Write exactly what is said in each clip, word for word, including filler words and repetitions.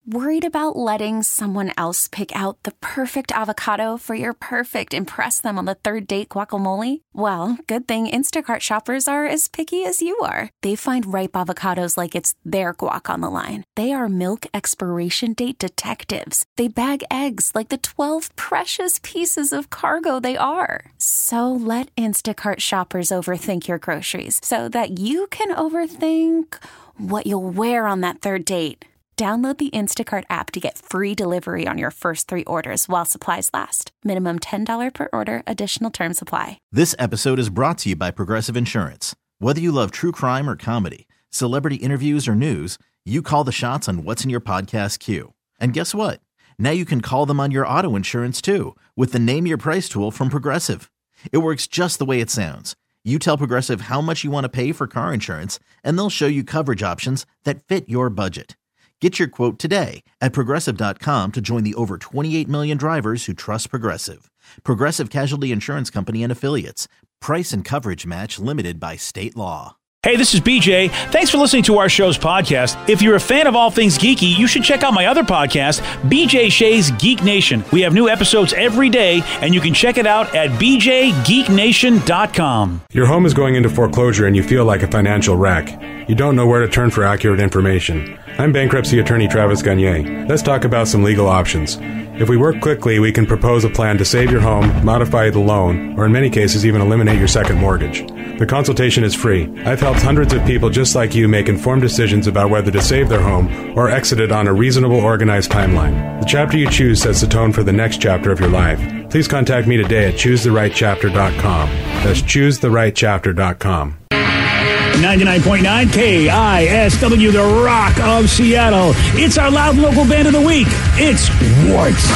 Worried about letting someone else pick out the perfect avocado for your perfect impress them on the third date guacamole? Well, good thing Instacart shoppers are as picky as you are. They find ripe avocados like it's their guac on the line. They are milk expiration date detectives. They bag eggs like the twelve precious pieces of cargo they are. So let Instacart shoppers overthink your groceries so that you can overthink what you'll wear on that third date. Download the Instacart app to get free delivery on your first three orders while supplies last. Minimum ten dollars per order. Additional terms apply. This episode is brought to you by Progressive Insurance. Whether you love true crime or comedy, celebrity interviews or news, you call the shots on what's in your podcast queue. And guess what? Now you can call them on your auto insurance too with the Name Your Price tool from Progressive. It works just the way it sounds. You tell Progressive how much you want to pay for car insurance, and they'll show you coverage options that fit your budget. Get your quote today at Progressive dot com to join the over twenty-eight million drivers who trust Progressive. Progressive Casualty Insurance Company and Affiliates. Price and coverage match limited by state law. Hey, this is B J. Thanks for listening to our show's podcast. If you're a fan of all things geeky, you should check out my other podcast, B J Shea's Geek Nation. We have new episodes every day, and you can check it out at b j geek nation dot com. Your home is going into foreclosure and you feel like a financial wreck. You don't know where to turn for accurate information. I'm bankruptcy attorney Travis Gagne. Let's talk about some legal options. If we work quickly, we can propose a plan to save your home, modify the loan, or in many cases even eliminate your second mortgage. The consultation is free. I've helped hundreds of people just like you make informed decisions about whether to save their home or exit it on a reasonable, organized timeline. The chapter you choose sets the tone for the next chapter of your life. Please contact me today at choose the right chapter dot com. That's choose the right chapter dot com. ninety-nine point nine K I S W, the Rock of Seattle. It's our loud local band of the week. It's Warts.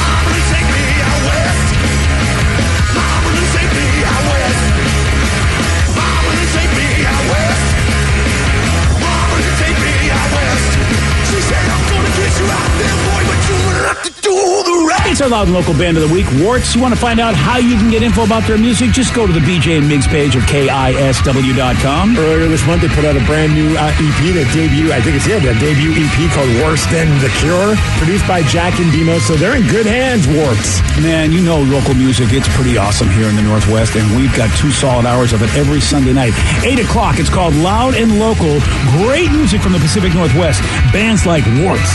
It's our loud and local band of the week, Warts. You want to find out how you can get info about their music? Just go to the B J and Migs page of K I S W dot com. Earlier this month, they put out a brand new uh, E P, that debut, I think it's yeah, that debut E P called Worse Than The Cure, produced by Jack and Demo, so they're in good hands, Warts. Man, you know local music, it's pretty awesome here in the Northwest, and we've got two solid hours of it every Sunday night. eight o'clock, it's called Loud and Local. Great music from the Pacific Northwest. Bands like Warts.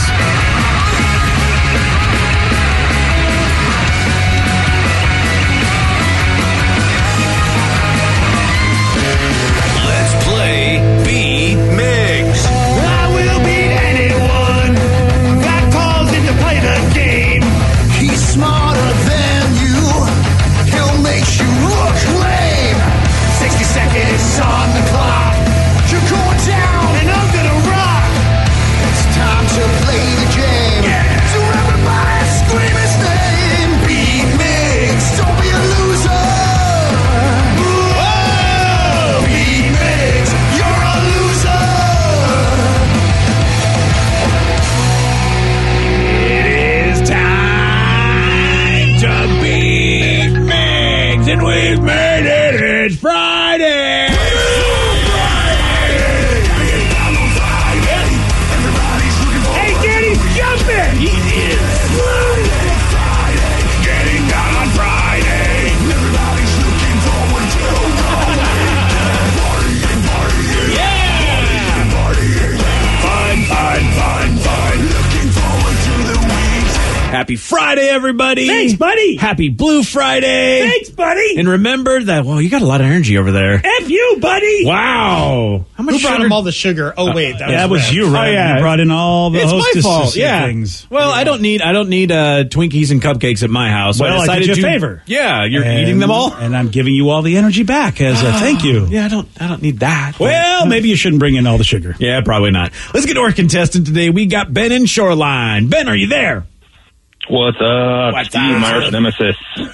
Happy Friday, everybody. Thanks, buddy. Happy Blue Friday. Thanks, buddy. And remember that, well, you got a lot of energy over there. F you, buddy. Wow. How much Who brought sugar? him all the sugar? Oh, wait. That Uh, yeah, that was, was you, right? Oh, yeah. You brought in all the It's my hostess fault. Yeah. things. Well, I don't need I don't need uh, Twinkies and cupcakes at my house. So Well, I decided did you a to, favor. Yeah, you're And- eating them all. And I'm giving you all the energy back as a thank you. Yeah, I don't I don't need that. Well, maybe you shouldn't bring in all the sugar. Yeah, probably not. Let's get to our contestant today. We got Ben in Shoreline. Ben, are you there? What's up? What's Steve, up? my arch nemesis.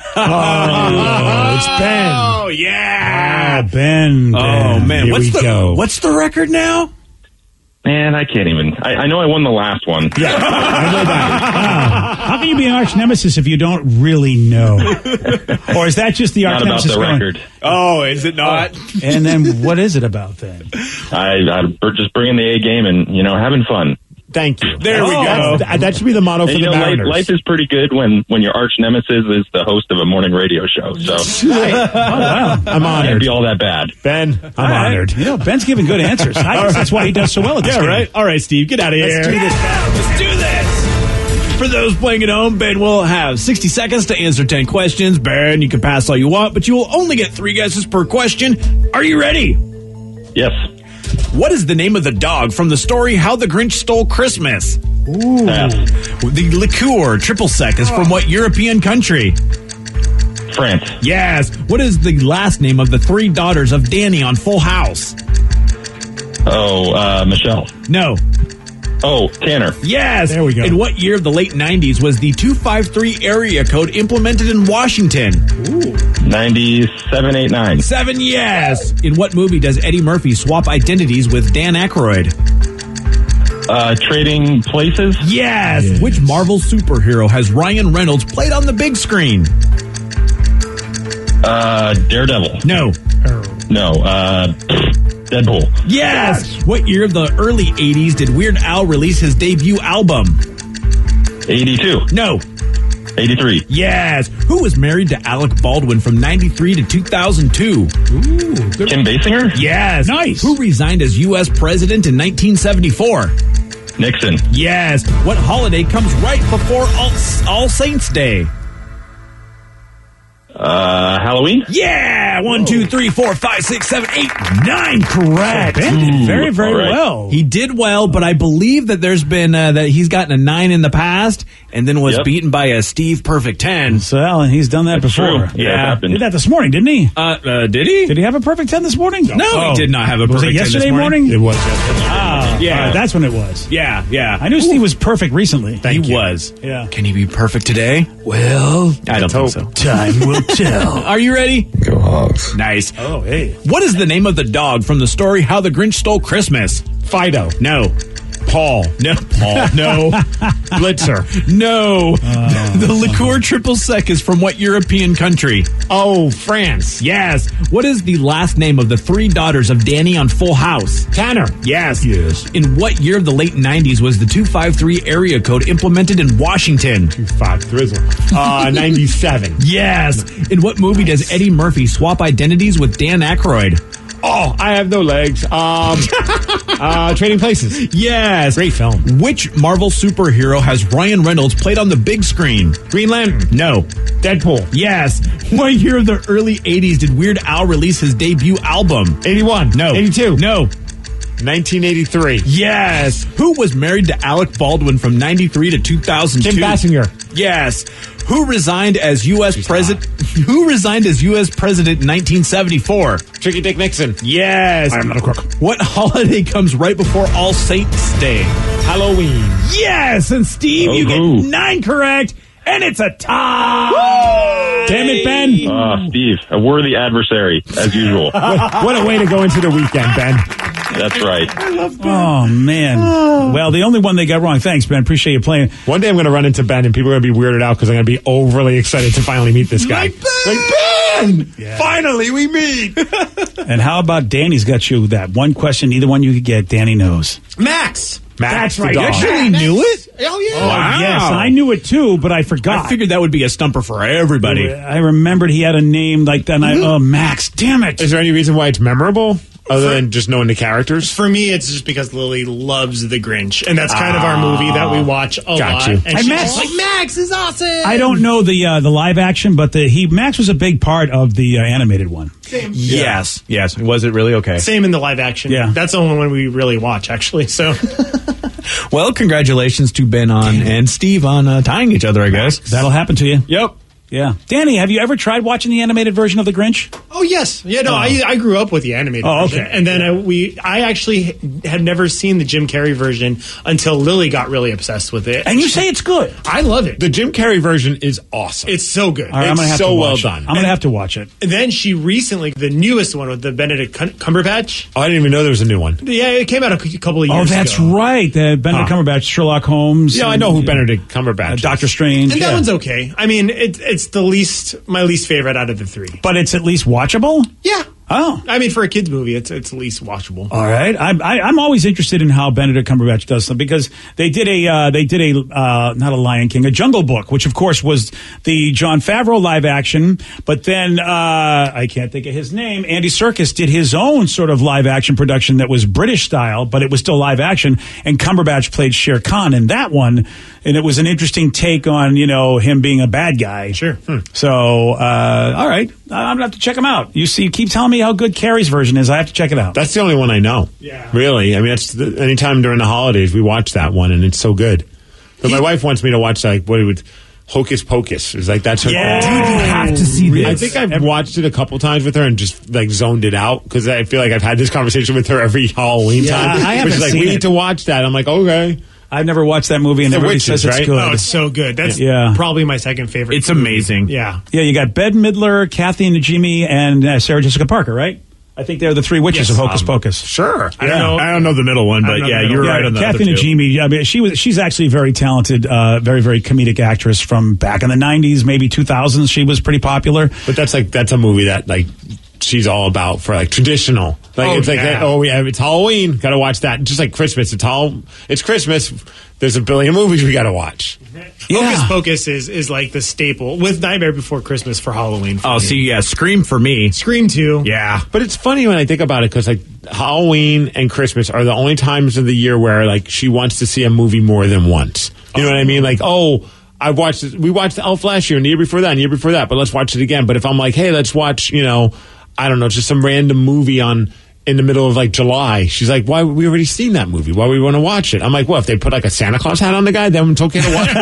Oh, it's Ben. Oh yeah. Ah, Ben. Oh Ben. man, Here what's we the go. what's the record now? Man, I can't even. I, I know I won the last one. Yeah, I know that. Ah, how can you be an arch nemesis if you don't really know? Or is that just the arch Not about nemesis the going, record. Oh, is it not? and then what is it about then? I, I we're just bringing the A game and, you know, having fun. Thank you. There we Oh, go. That, that should be the motto for And, you the know, life, Mariners. life is pretty good when, when your arch nemesis is the host of a morning radio show. So I'm can't honored. be all that bad. Ben, I'm All right. honored. You know, Ben's giving good answers. I guess that's why he does so well at this Yeah, game. right? All right, Steve, get out of here. Let's do this. Let's do this. For those playing at home, Ben will have sixty seconds to answer ten questions. Ben, you can pass all you want, but you will only get three guesses per question. Are you ready? Yes. What is the name of the dog from the story How the Grinch Stole Christmas? Pass. The liqueur triple sec is from what European country? France. Yes. What is the last name of the three daughters of Danny on Full House? Oh, uh, Michelle. No. Oh, Tanner. Yes. There we go. In what year of the late nineties was the two five three area code implemented in Washington? ninety-seven eighty-nine. Seven, yes. In what movie does Eddie Murphy swap identities with Dan Aykroyd? Uh, Trading Places. Yes. Yes. Which Marvel superhero has Ryan Reynolds played on the big screen? Uh, Daredevil. No. No. Uh, Deadpool. Yes. What year of the early eighties did Weird Al release his debut album? eighty-two. No. eighty-three. Yes. Who was married to Alec Baldwin from ninety-three to two thousand two? Kim Basinger. Yes. Nice. Who resigned as U S president in nineteen seventy-four? Nixon. Yes. What holiday comes right before All, All Saints Day? Uh, Halloween. Yeah. One, two, three, four, five, six, seven, eight, nine. Correct. Ben did very, very all right. well. He did well, but I believe that there's been uh, that he's gotten a nine in the past, and then was Yep. beaten by a Steve Perfect ten. So, Alan, he's done that That's before. true. Yeah, it happened. Did that this morning, didn't he? Uh, uh, did he? Did he have a perfect ten this morning? No, Oh. he did not have a Was perfect it ten this yesterday morning. morning? It was yesterday. Ah, Yeah. all right, that's when it was. Yeah, yeah. I knew Steve was perfect recently. Thank he you. was. Yeah. Can he be perfect today? Well, I don't think so. Time will tell. Are you ready? Go Hogs. Nice. Oh, hey. What is the name of the dog from the story How the Grinch Stole Christmas? Fido. No. Paul. No. Paul. No. Blitzer. No. The liqueur triple sec is from what European country? Oh, France. Yes. What is the last name of the three daughters of Danny on Full House? Tanner. Yes. Yes. In what year of the late nineties was the two five three area code implemented in Washington? Five Thrizzle. Uh, ninety-seven. Yes. In what movie does Eddie Murphy swap identities with Dan Aykroyd? Oh, I have no legs. Um, uh, Trading Places. Yes. Great film. Which Marvel superhero has Ryan Reynolds played on the big screen? Green Lantern. No. Deadpool. Yes. What year of the early eighties did Weird Al release his debut album? eighty-one. No. eighty-two. No. nineteen eighty-three. Yes. Who was married to Alec Baldwin from ninety-three to two thousand two? Kim Basinger. Yes. Who resigned as U S president? Who resigned as U S president in nineteen seventy-four? Tricky Dick Nixon. Yes. I am not a crook. What holiday comes right before All Saints Day? Halloween. Yes. And Steve, you Oh, get nine correct, and it's a tie. Damn it, Ben. Ah, Steve, a worthy adversary, as usual. What a way to go into the weekend, Ben. That's right. Oh, man. Well, the only one they got wrong. Thanks, Ben. Appreciate you playing. One day I'm going to run into Ben and people are going to be weirded out because I'm going to be overly excited to finally meet this guy. Like Ben! Yeah. Finally, we meet. And how about Danny's got you that one question either one you could get, Danny knows. Max. Max That's the right. dog. You Actually knew it? Oh, yeah. Oh, yes. I knew it too, but I forgot. I figured that would be a stumper for everybody. I remembered he had a name like that, and I, oh, Max, damn it. Is there any reason why it's memorable other than just knowing the characters? For me, it's just because Lily loves The Grinch, and that's kind of our movie that we watch a Got lot. you. And I she's met- just like, Max is awesome. I don't know the uh, the live action, but the he Max was a big part of the uh, animated one. Yes. Yes. Was it really okay? Same in the live action. Yeah. That's the only one we really watch, actually. So Well, congratulations to Ben on and Steve on uh, tying each other, I guess. That'll happen to you. Yep. Yeah. Danny, have you ever tried watching the animated version of The Grinch? Oh yes, yeah. No, Oh. I I grew up with the animated. Oh, version. okay. And then I, we I actually had never seen the Jim Carrey version until Lily got really obsessed with it. And you say it's good. I love it. The Jim Carrey version is awesome. It's so good. All right, I'm It's gonna have so to well watch done. It. I'm going to have to watch it. And then she recently, the newest one with the Benedict Cum- Cumberbatch. Oh, I didn't even know there was a new one. Yeah, it came out a c- couple of Oh, years ago. that's right. The Benedict Huh. Cumberbatch, Sherlock Holmes. Yeah, I know who Benedict Cumberbatch uh, is. Doctor Strange. And that yeah. one's okay. I mean, it, it's the least, my least favorite out of the three. But it's at least watchable? Yeah. Oh, I mean, for a kids movie, it's it's at least watchable. all right. I'm I, I'm always interested in how Benedict Cumberbatch does them because they did a uh, they did a uh, not a Lion King, a Jungle Book, which of course was the Jon Favreau live action. But then uh, I can't think of his name. Andy Serkis did his own sort of live action production that was British style, but it was still live action. And Cumberbatch played Shere Khan in that one, and it was an interesting take on you know him being a bad guy. Sure. Hmm. So uh, all right, I'm gonna have to check him out. You see, you keep telling me how good Carrie's version is. I have to check it out. That's the only one I know. Yeah. Really. I mean, it's the, anytime during the holidays, we watch that one, and it's so good. But my wife wants me to watch, like, what it would, Hocus Pocus. It's like, that's her. Yeah. Dude, you have to see this. I think I've watched it a couple times with her and just, like, zoned it out, because I feel like I've had this conversation with her every Halloween Yeah, time. I haven't She's like, seen we it. need to watch that. I'm like, okay. I've never watched that movie, and The everybody Witches, says it's right? good. Oh, it's so good. That's Yeah. probably my second favorite. It's movie. amazing. Yeah. Yeah, you got Bette Midler, Kathy Najimy, and uh, Sarah Jessica Parker, right? I think they're the three witches Yes, of Hocus um, Pocus. Sure. I don't know. I don't know the middle one, I but don't know yeah, the middle you're one. right on the Kathy other two. Najimy, I mean, she was she's actually a very talented, uh, very very comedic actress from back in the nineties, maybe two thousands. She was pretty popular. But that's like, that's a movie that, like, she's all about for, like, traditional. Like, Oh, it's like, yeah. oh, yeah, it's Halloween. Got to watch that. Just like Christmas. It's all, it's Christmas. There's a billion movies we got to watch. Hocus Pocus is, is like the staple with Nightmare Before Christmas for Halloween. For Oh, me. see, yeah, Scream for me. Scream two. Yeah. But it's funny when I think about it, because, like, Halloween and Christmas are the only times of the year where, like, she wants to see a movie more than once. You know what I mean? Like, oh, I watched this, we watched Elf last year and the year before that and the year before that, but let's watch it again. But if I'm like, hey, let's watch, you know, I don't know, just some random movie on in the middle of, like, July, she's like, why, we already seen that movie, why we want to watch it? I'm like, well, if they put, like, a Santa Claus hat on the guy, then it's okay to watch it.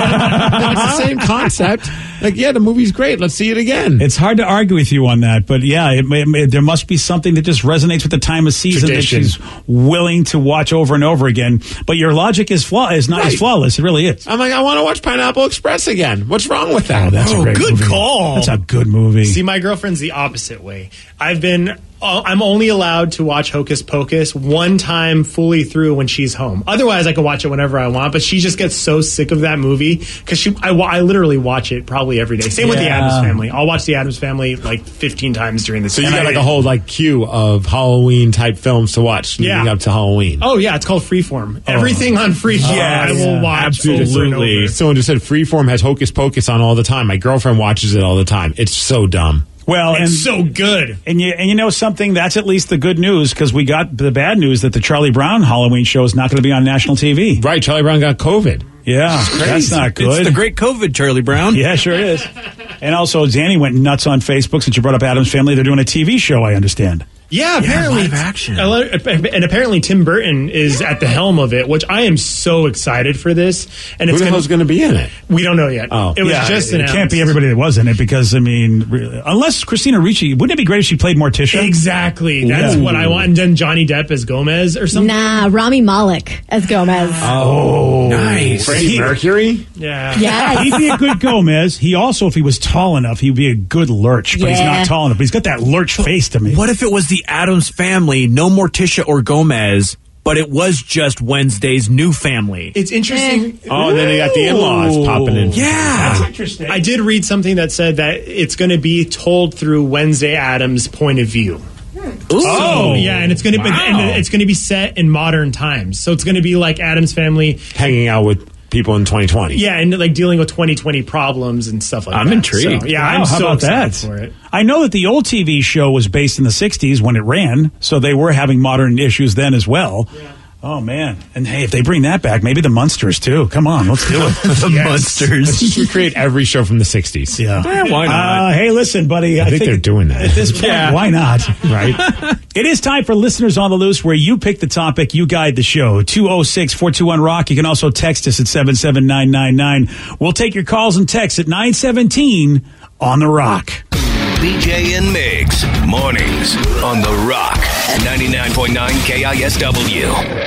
It's the same concept. Like, yeah, the movie's great, let's see it again. It's hard to argue with you on that, but yeah, it, may- may- there must be something that just resonates with the time of season Tradition. that she's willing to watch over and over again. But your logic is flaw is not Right. is flawless. It really is. I'm like, I want to watch Pineapple Express again. What's wrong with that? Oh, that's a great good movie. call. That's a good movie. See, my girlfriend's the opposite way. I've been, uh, I'm only allowed to watch Hocus Pocus one time fully through when she's home. Otherwise, I can watch it whenever I want. But she just gets so sick of that movie because she, I, wa- I literally watch it probably every day. Same with the Yeah. Addams Family. I'll watch the Addams Family like fifteen times during the So you season. got like a whole like queue of Halloween type films to watch leading Yeah. up to Halloween. Oh yeah, it's called Freeform. Everything on Freeform, Yes, I will watch over and absolutely. over. Someone just said Freeform has Hocus Pocus on all the time. My girlfriend watches it all the time. It's so dumb. Well, and It's so good. And you and you know something, that's at least the good news, because we got the bad news that the Charlie Brown Halloween show is not going to be on national T V. Right, Charlie Brown got COVID. Yeah, that's not good. It's the great COVID, Charlie Brown. Yeah, sure is. And also, Danny went nuts on Facebook since you brought up Addams Family. They're doing a T V show, I understand. Yeah, apparently. live action. And apparently Tim Burton is at the helm of it, which I am so excited for this. And Who it's the gonna, hell's going to be in it? we don't know yet. Oh. It was Yeah, just it announced. can't be everybody that was in it because, I mean, really, unless Christina Ricci, wouldn't it be great if she played Morticia? Exactly. That's Ooh. what I want. And then Johnny Depp as Gomez or something. Nah, Rami Malek as Gomez. Oh, Nice. Freddie He- Mercury? Yeah. Yes. He'd be a good Gomez. He also, if he was tall enough, he'd be a good Lurch. But he's Yeah. not tall enough. But he's got that Lurch face to me. What if it was the Addams Family, no Morticia or Gomez, but it was just Wednesday's new family? It's interesting. Oh, and then they got the in-laws popping in. Yeah. Interesting. I did read something that said that it's going to be told through Wednesday Addams' point of view. Oh, Yeah, and it's going to be Wow. and it's going to be set in modern times. So it's going to be like Addams Family. Hanging out with people in twenty twenty. Yeah, and like dealing with twenty twenty problems and stuff like I'm that. intrigued. So, yeah, Wow, I'm how so about excited that? for it. I know that the old T V show was based in the sixties when it ran, so they were having modern issues then as well. Oh, man. And hey, if they bring that back, maybe the Munsters, too. Come on, let's do it. The Monsters. Just recreate every show from the sixties. Yeah. Eh, why not? Uh, hey, listen, buddy. I, think they're doing that. At this point, Yeah. why not? Right? It is time for Listeners on the Loose, where you pick the topic, you guide the show. two oh six, four two one, rock. You can also text us at seven seven nine nine nine. We'll take your calls and texts at nine seventeen on the Rock. B J and Migs, mornings on The Rock, ninety-nine point nine K I S W.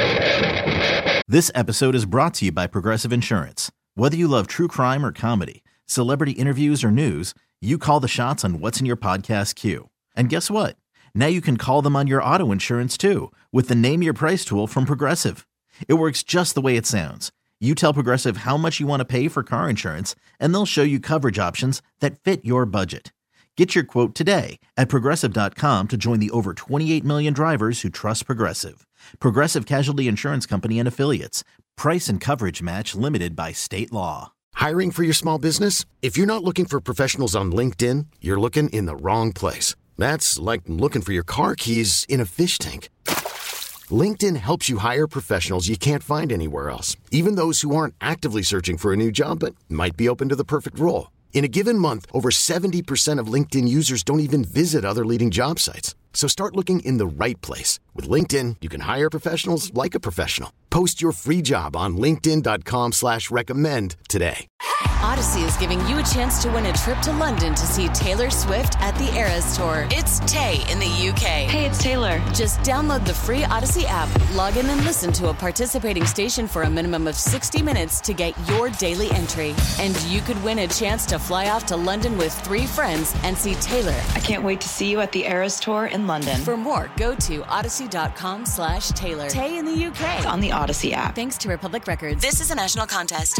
This episode is brought to you by Progressive Insurance. Whether you love true crime or comedy, celebrity interviews or news, you call the shots on what's in your podcast queue. And guess what? Now you can call them on your auto insurance too with the Name Your Price tool from Progressive. It works just the way it sounds. You tell Progressive how much you want to pay for car insurance, and they'll show you coverage options that fit your budget. Get your quote today at Progressive dot com to join the over twenty-eight million drivers who trust Progressive. Progressive Casualty Insurance Company and Affiliates. Price and coverage match limited by state law. Hiring for your small business? If you're not looking for professionals on LinkedIn, you're looking in the wrong place. That's like looking for your car keys in a fish tank. LinkedIn helps you hire professionals you can't find anywhere else, even those who aren't actively searching for a new job but might be open to the perfect role. In a given month, over seventy percent of LinkedIn users don't even visit other leading job sites. So start looking in the right place. With LinkedIn, you can hire professionals like a professional. Post your free job on linkedin dot com slash recommend today. Odyssey is giving you a chance to win a trip to London to see Taylor Swift at the Eras Tour. It's Tay in the U K. Hey, it's Taylor. Just download the free Odyssey app, log in and listen to a participating station for a minimum of sixty minutes to get your daily entry. And you could win a chance to fly off to London with three friends and see Taylor. I can't wait to see you at the Eras Tour in London. For more, go to odyssey dot com slash Taylor. Tay in the U K. It's on the Odyssey app. Thanks to Republic Records. This is a national contest.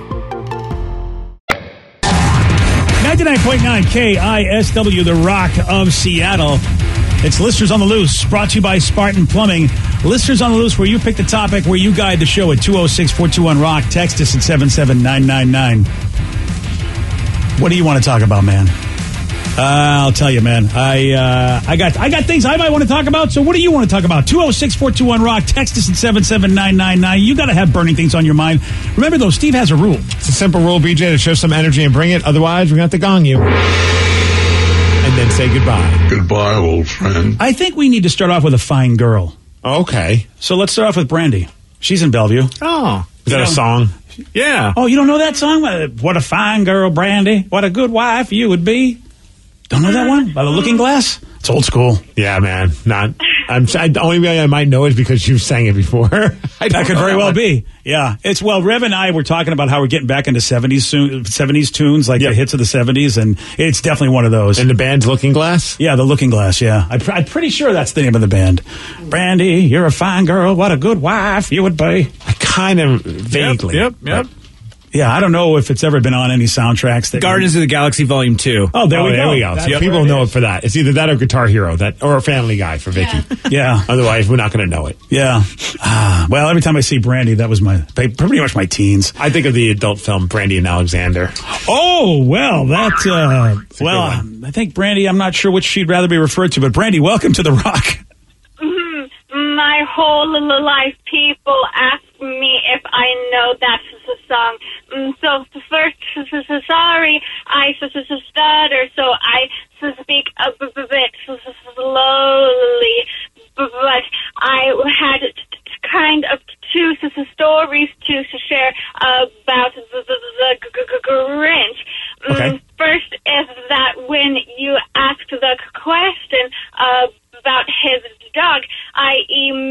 ninety-nine point nine K I S W, The Rock of Seattle. It's Listeners on the Loose, brought to you by Spartan Plumbing. Listeners on the Loose, where you pick the topic, where you guide the show at two oh six, four two one, ROCK. Text us at seven seven nine nine nine. What do you want to talk about, man? Uh, I'll tell you, man. I uh, I got I got things I might want to talk about. So what do you want to talk about? two oh six, four two one, ROCK. Text us at seven seven nine nine nine. You got to have burning things on your mind. Remember, though, Steve has a rule. It's a simple rule, B J, to show some energy and bring it. Otherwise, we're going to have to gong you. And then say goodbye. Goodbye, old friend. I think we need to start off with a fine girl. Okay. So let's start off with Brandy. She's in Bellevue. Oh. Is that You a know- song? Yeah. Oh, you don't know that song? Uh, What a fine girl, Brandy. What a good wife you would be. Don't know that one? By the Looking Glass? It's old school. Yeah, man. Not. I'm. I, the only way I might know is because you sang it before. I That could very well be. Yeah. It's, well, Rev and I were talking about how we're getting back into seventies soon, seventies tunes, like Yep. the hits of the seventies, and it's definitely one of those. And the band's Looking Glass? Yeah, the Looking Glass, yeah. I pr- I'm pretty sure that's the name of the band. Brandy, you're a fine girl. What a good wife you would be. I kind of vaguely. Yep, yep. Yeah, I don't know if it's ever been on any soundtracks. That Guardians of the Galaxy Volume two. Oh, there oh, we there go. we go. That's See, where people it know is. it for that. It's either that or Guitar Hero, that or Family Guy for Vicky. Yeah. Otherwise, we're not going to know it. Yeah. Ah, well, every time I see Brandy, that was my pretty much my teens. I think of the adult film Brandy and Alexander. Oh, well, that, uh, a well, good I think Brandy, I'm not sure what she'd rather be referred to, but Brandy, welcome to The Rock. Mm-hmm. My whole life, people ask me if I know that song. Mm, So first, s- s- sorry, I s- s- s- stutter, so I s- speak a b- b- bit s- s- slowly. B- But I had t- t- kind of two s- s- stories to s- share about the, the, the g- g- g- Grinch. Mm, Okay. First is that when you asked the question uh, about his dog, I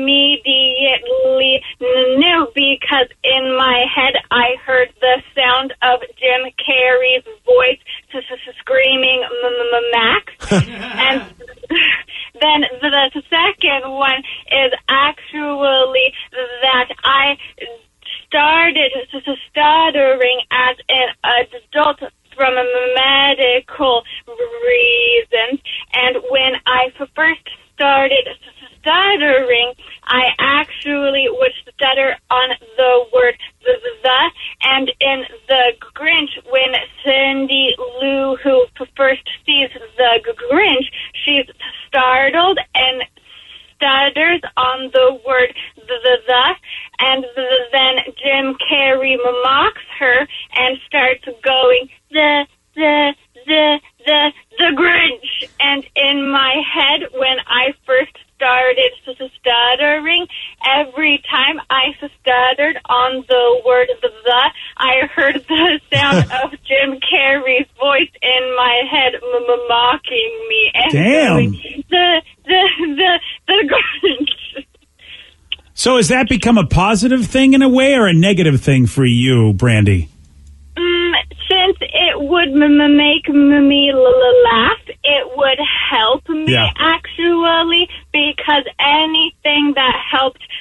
immediately knew because in my head I heard the sound of Jim Carrey's voice s- s- screaming m- m- m- Max. And then the, the second one is actually that I started s- s- stuttering as an adult from a medical reasons, and when I f- first started s- stuttering, I actually would stutter on the word the, the, and in the Grinch, when Cindy Lou, who f- first sees the Grinch, she's startled and stutters on the word the, the, the, and the, then Jim Carrey mocks her and starts going the, the, the, the, the Grinch. And in my head, when I first started s- stuttering, every time I stuttered on the word the, the, I heard the sound of Jim Carrey's voice in my head m- m- mocking me. And Damn. going, the, the, the, the Grinch. So has that become a positive thing in a way or a negative thing for you, Brandy? Mm, since it would m- m- make m- me l- l- laugh, it would help me Yeah. actually, because anything that helped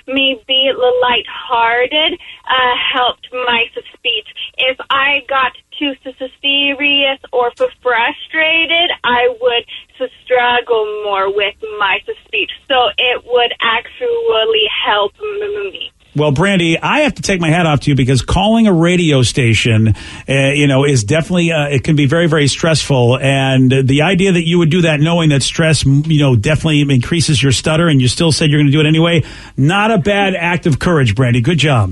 me be lighthearted uh, helped my speech. If I got too serious or frustrated, I would struggle more with my speech. So it would actually help me. Well, Brandy, I have to take my hat off to you because calling a radio station, uh, you know, is definitely, uh, it can be very, very stressful. And the idea that you would do that knowing that stress, you know, definitely increases your stutter and you still said you're going to do it anyway, not a bad act of courage, Brandy. Good job.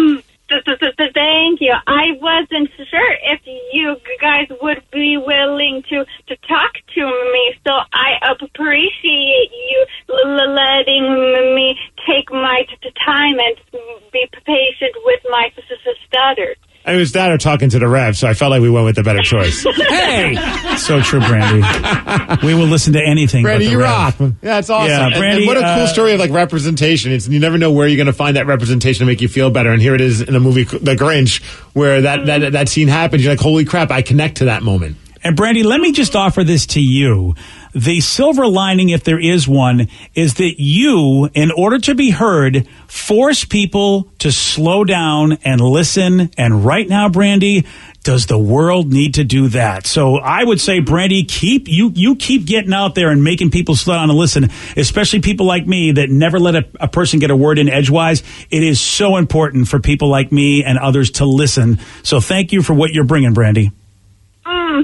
Thank you. I wasn't sure if you guys would be willing to, to talk to me, so I appreciate you letting me take my t- time and be patient with my stutter. I was that or talking to the Rev, so I felt like we went with the better choice. Hey! So true, Brandy. We will listen to anything Brandy, but the you Rev. rock. Yeah, it's awesome. Yeah, And- Brandy, and what a cool uh, story of like representation. It's, you never know where you're going to find that representation to make you feel better. And here it is in a movie, The Grinch, where that, that, that scene happens. You're like, holy crap, I connect to that moment. And Brandy, let me just offer this to you. The silver lining, if there is one, is that you, in order to be heard, force people to slow down and listen. And right now, Brandy, does the world need to do that? So I would say, Brandy, keep you you keep getting out there and making people slow down and listen, especially people like me that never let a, a person get a word in edgewise. It is so important for people like me and others to listen. So thank you for what you're bringing, Brandy. Mm,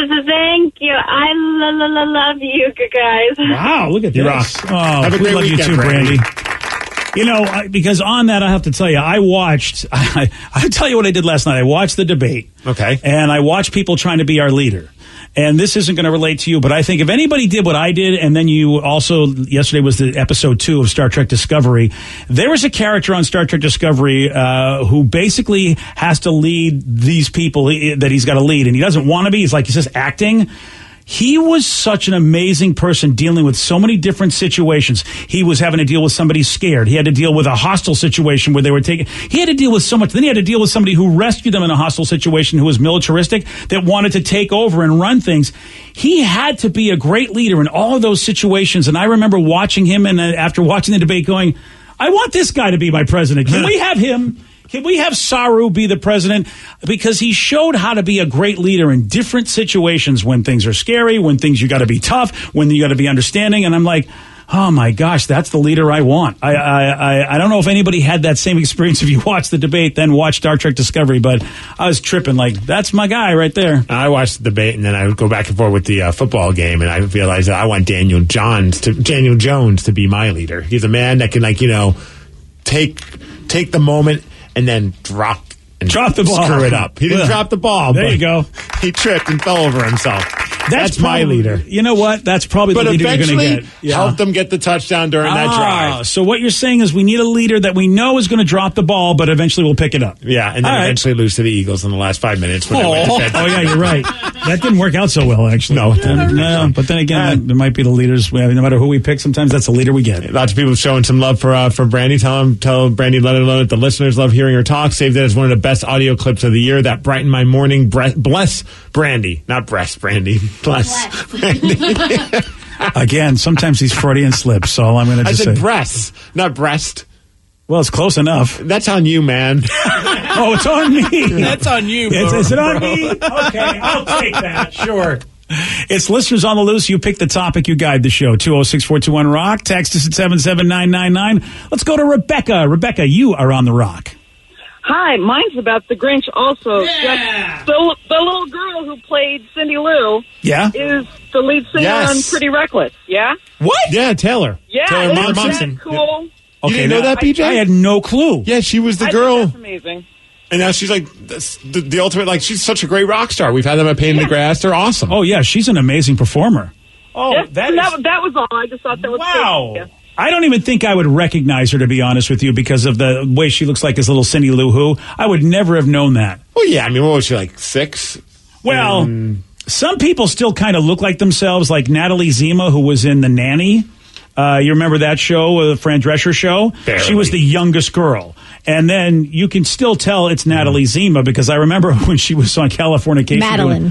thank you. I lo- lo- lo- love you guys. Wow, look at You this. rock. Oh, Have a we great love weekend, you too, Brandy. Brandy. You know, I, because on that, I have to tell you, I watched, I, I'll tell you what I did last night. I watched the debate. Okay. And I watched people trying to be our leader. And this isn't going to relate to you, but I think if anybody did what I did, and then you also, yesterday was the episode two of Star Trek Discovery, there was a character on Star Trek Discovery uh, who basically has to lead these people that he's got to lead, and he doesn't want to be. He's like, he's just acting. He was such an amazing person dealing with so many different situations. He was having to deal with somebody scared. He had to deal with a hostile situation where they were taking, he had to deal with so much. Then he had to deal with somebody who rescued them in a hostile situation who was militaristic, that wanted to take over and run things. He had to be a great leader in all of those situations. And I remember watching him, and uh, after watching the debate going, I want this guy to be my president. Can we have him? Can we have Saru be the president? Because he showed how to be a great leader in different situations, when things are scary, when things you got to be tough, when you got to be understanding. And I'm like, oh my gosh, that's the leader I want. I, I I I don't know if anybody had that same experience if you watched the debate, then watched Star Trek Discovery, but I was tripping like, that's my guy right there. I watched the debate, and then I would go back and forth with the uh, football game, and I realized that I want Daniel Jones to Daniel Jones to be my leader. He's a man that can, like, you know, take take the moment and then drop and drop the ball, screw it up. He didn't Ugh. drop the ball. There but you go. He tripped and fell over himself. That's, That's my probably- leader. You know what? That's probably But the leader you're eventually, going to get. Yeah. help them get the touchdown during that Ah, drive. So what you're saying is we need a leader that we know is going to drop the ball, but eventually we'll pick it up. Yeah, and then All right. eventually lose to the Eagles in the last five minutes. When Oh, they went to oh, yeah, you're right. That didn't work out so well, actually. No, it Uh, didn't. no, but then again, that, it might be the leaders. No matter who we pick, sometimes that's the leader we get. Lots of people showing some love for uh, for Brandy. Tell him, tell Brandy, let her know that the listeners love hearing her talk. Saved it as one of the best audio clips of the year. That brightened my morning. Bre- bless Brandy, not breast Brandy. Bless, Brandy. Again, sometimes these Freudian slips. So all I'm going to I just said say. breasts, not breast. Well, it's close enough. That's on you, man. Oh, it's on me. That's on you, Is, bro. is it on me? Okay, I'll take that. Sure. It's listeners on the loose. You pick the topic, you guide the show. two oh six, four two one, rock. Text us at seven seven nine nine nine. Let's go to Rebecca. Rebecca, you are on the rock. Hi, mine's about the Grinch also. Yeah. Just the, the little girl who played Cindy Lou Yeah? is the lead singer Yes. on Pretty Reckless, yeah? What? Yeah, Taylor. Yeah, Taylor isn't Momsen. that cool? You didn't know that, B J? I had no clue. Yeah, she was the I girl. think that's amazing. And now she's like the, the, the ultimate, like, she's such a great rock star. We've had them at Pain in the Grass. They're awesome. Oh, yeah, she's an amazing performer. Oh, Yeah, that that, is... that was all. I just thought that was Wow. cool. Yeah. I don't even think I would recognize her, to be honest with you, because of the way she looks like this little Cindy Lou Who. I would never have known that. Well, yeah, I mean, what was she, like, six? Well, Um, some people still kind of look like themselves, like Natalie Zima, who was in The Nanny. Uh, you remember that show, the Fran Drescher show? Barely. She was the youngest girl. And then you can still tell it's Natalie Zima, because I remember when she was on Californication. Madeline. doing-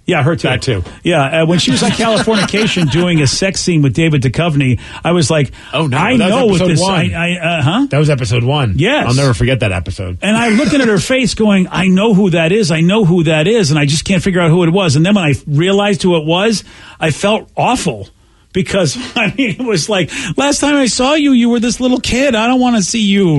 Yeah, her too. That too. Yeah, uh, when she was on Californication doing a sex scene with David Duchovny, I was like, oh no, I that know was what episode this. one. I, I, uh, huh? That was episode one. Yes. I'll never forget that episode. And I'm looking at her face going, I know who that is. I know who that is. And I just can't figure out who it was. And then when I realized who it was, I felt awful. Because, I mean, it was like, last time I saw you, you were this little kid. I don't want to see you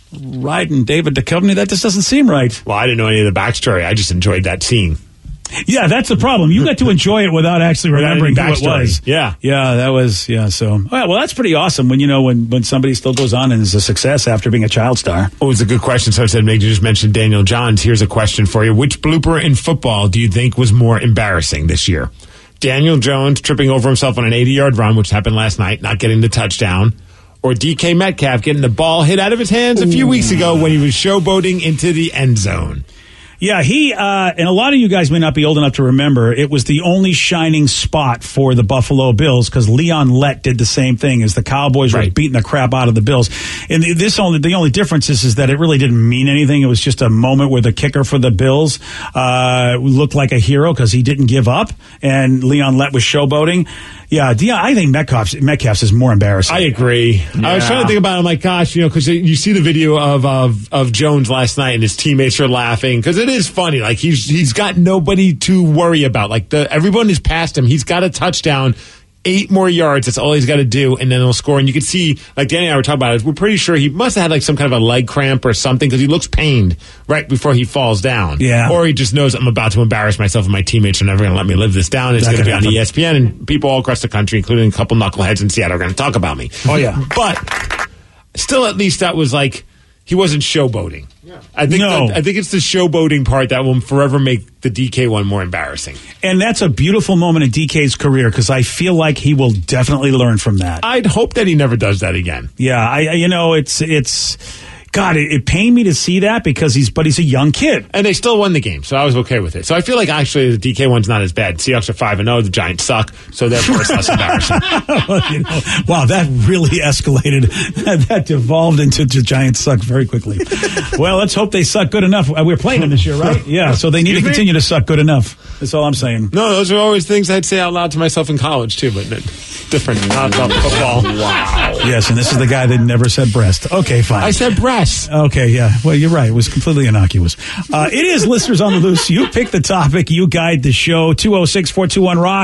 riding David Duchovny. That just doesn't seem right. Well, I didn't know any of the backstory. I just enjoyed that scene. Yeah, that's the problem. You got to enjoy it without actually remembering who it backstory. was. Yeah. Yeah, that was, yeah, so. Well, well, that's pretty awesome when, you know, when, when somebody still goes on and is a success after being a child star. Oh, it's a good question. So I said, Meg, you just mentioned Daniel Johns. Here's a question for you. Which blooper in football do you think was more embarrassing this year? Daniel Jones tripping over himself on an eighty-yard run, which happened last night, not getting the touchdown, or D K Metcalf getting the ball hit out of his hands a few weeks ago when he was showboating into the end zone? Yeah, he, uh, and a lot of you guys may not be old enough to remember, it was the only shining spot for the Buffalo Bills because Leon Lett did the same thing as the Cowboys Right. were beating the crap out of the Bills. And this only, the only difference is, is that it really didn't mean anything. It was just a moment where the kicker for the Bills, uh, looked like a hero because he didn't give up and Leon Lett was showboating. Yeah, yeah, I think Metcalf's, Metcalf's is more embarrassing. I agree. Yeah. I was trying to think about it. I'm like, gosh, you know, because you see the video of, of of Jones last night and his teammates are laughing because it is funny. Like he's he's got nobody to worry about. Like the everyone is past him. He's got a touchdown. Eight more yards. That's all he's got to do, and then he'll score. And you can see, like Danny and I were talking about it, we're pretty sure he must have had like some kind of a leg cramp or something because he looks pained right before he falls down. Yeah. Or he just knows I'm about to embarrass myself and my teammates are never going to let me live this down. It's That going to be could on happen. E S P N, and people all across the country, including a couple knuckleheads in Seattle, are going to talk about me. Oh, yeah. But still, at least that was like, he wasn't showboating. Yeah. I think No. that, I think it's the showboating part that will forever make the D K one more embarrassing. And that's a beautiful moment in D K's career because I feel like he will definitely learn from that. I'd hope that he never does that again. Yeah, I, I- you know, it's, it's, God, it, it pained me to see that because he's, but he's a young kid. And they still won the game, so I was okay with it. So I feel like actually the D K one's not as bad. Seahawks are five and oh, the Giants suck, so therefore it's less embarrassing. Well, you know, wow, that really escalated. That devolved into the Giants suck very quickly. Well, let's hope they suck good enough. Uh, We're playing them this year, right? Yeah, so they need to Excuse me? continue to suck good enough. That's all I'm saying. No, those are always things I'd say out loud to myself in college, too, but different, not about football. Wow. Yes, and this is the guy that never said breast. Okay, fine. I said breasts. Okay, yeah. Well, you're right. It was completely innocuous. Uh, it is Listeners on the Loose. You pick the topic. You guide the show. two oh six, four two one, ROCK.